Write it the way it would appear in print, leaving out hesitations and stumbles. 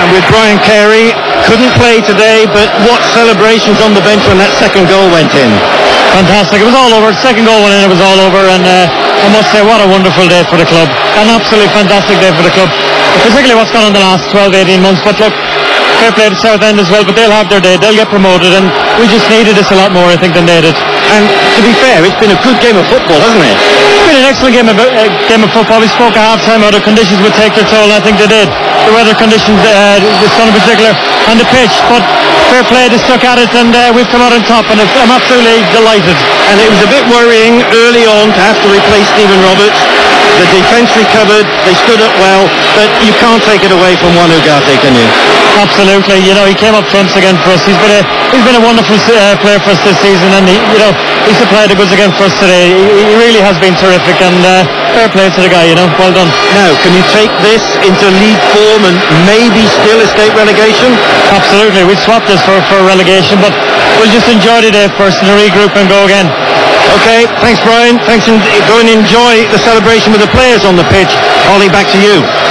And with Brian Carey, couldn't play today, but what celebrations on the bench when that second goal went in. Fantastic. It was all over. Second goal went in, it was all over, and I must say, what a wonderful day for the club. An absolutely fantastic day for the club, particularly what's gone on the last 12-18 months. But look, fair play to Southend as well, but they'll have their day, they'll get promoted, and we just needed this a lot more, I think, than they did. And to be fair, it's been a good game of football, hasn't it? It's been an excellent game of football. We spoke at half-time how the conditions would take their toll, and I think they did. The weather conditions, the sun in particular, and the pitch, but fair play, they stuck at it, and we've come out on top, and I'm absolutely delighted. And it was a bit worrying early on to have to replace Stephen Roberts. The defence recovered, they stood up well, but you can't take it away from Juan Ugarte, can you? Absolutely. You know, he came up trumps again for us. He's been a wonderful player for us this season, and he supplied the goods again for us today. He really has been terrific, and fair play to the guy, well done. Now, can you take this into league form and maybe still escape relegation? Absolutely. We'd swap this for relegation, but we'll just enjoy the day first and regroup and go again. Okay, thanks Brian. Thanks, and go and enjoy the celebration with the players on the pitch. Ollie, back to you.